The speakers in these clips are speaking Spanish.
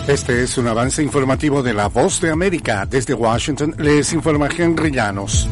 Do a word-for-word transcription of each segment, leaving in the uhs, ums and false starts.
Este es un avance informativo de La Voz de América. Desde Washington les informa Henry Llanos.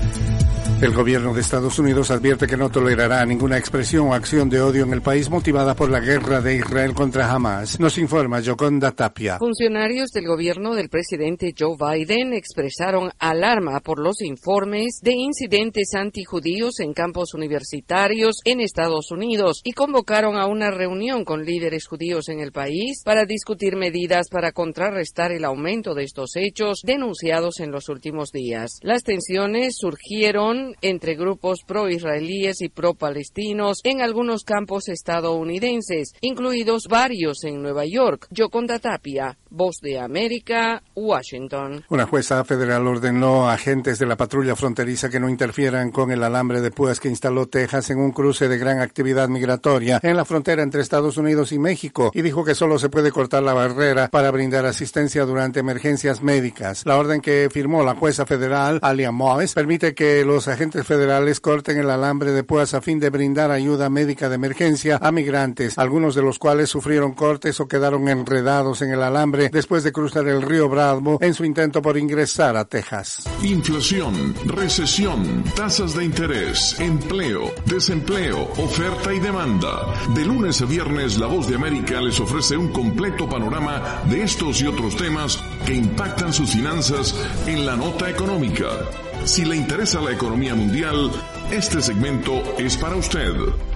El gobierno de Estados Unidos advierte que no tolerará ninguna expresión o acción de odio en el país motivada por la guerra de Israel contra Hamas. Nos informa Yoconda Tapia. Funcionarios del gobierno del presidente Joe Biden expresaron alarma por los informes de incidentes antijudíos en campos universitarios en Estados Unidos y convocaron a una reunión con líderes judíos en el país para discutir medidas para contrarrestar el aumento de estos hechos denunciados en los últimos días. Las tensiones surgieron entre grupos pro-israelíes y pro-palestinos en algunos campos estadounidenses, incluidos varios en Nueva York. Yoconda Tapia, Voz de América, Washington. Una jueza federal ordenó a agentes de la patrulla fronteriza que no interfieran con el alambre de púas que instaló Texas en un cruce de gran actividad migratoria en la frontera entre Estados Unidos y México, y dijo que solo se puede cortar la barrera para brindar asistencia durante emergencias médicas. La orden que firmó la jueza federal, Alia Moes, permite que los agentes federales corten el alambre de púas a fin de brindar ayuda médica de emergencia a migrantes, algunos de los cuales sufrieron cortes o quedaron enredados en el alambre después de cruzar el río Bravo en su intento por ingresar a Texas. Inflación, recesión, tasas de interés, empleo, desempleo, oferta y demanda. De lunes a viernes, La Voz de América les ofrece un completo panorama de estos y otros temas que impactan sus finanzas en la nota económica. Si le interesa la economía mundial, este segmento es para usted.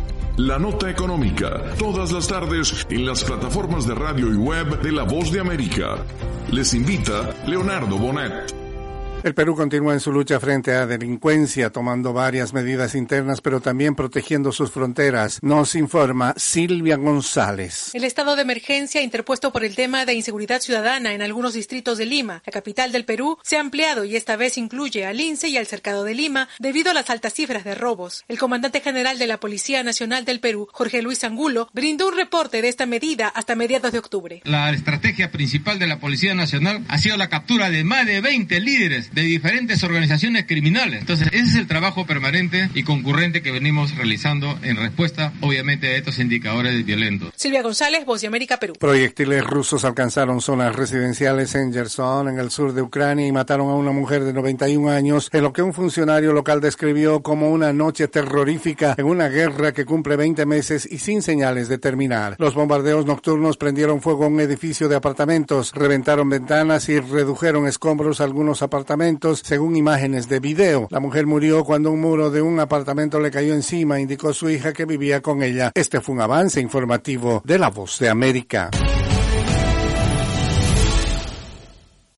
La Nota Económica, todas las tardes en las plataformas de radio y web de La Voz de América. Les invita Leonardo Bonet. El Perú continúa en su lucha frente a delincuencia, tomando varias medidas internas, pero también protegiendo sus fronteras. Nos informa Silvia González. El estado de emergencia interpuesto por el tema de inseguridad ciudadana en algunos distritos de Lima, la capital del Perú, se ha ampliado y esta vez incluye al Lince y al Cercado de Lima debido a las altas cifras de robos. El comandante general de la Policía Nacional del Perú, Jorge Luis Angulo, brindó un reporte de esta medida hasta mediados de octubre. La estrategia principal de la Policía Nacional ha sido la captura de más de veinte líderes de diferentes organizaciones criminales. Entonces, ese es el trabajo permanente y concurrente que venimos realizando en respuesta, obviamente, a estos indicadores violentos. Silvia González, Voz de América, Perú. Proyectiles rusos alcanzaron zonas residenciales en Gerson, en el sur de Ucrania, y mataron a una mujer de noventa y un años, en lo que un funcionario local describió como una noche terrorífica en una guerra que cumple veinte meses y sin señales de terminar. Los bombardeos nocturnos prendieron fuego a un edificio de apartamentos, reventaron ventanas y redujeron escombros a algunos apartamentos, según imágenes de video. La mujer murió cuando un muro de un apartamento le cayó encima, indicó su hija que vivía con ella. Este fue un avance informativo de La Voz de América.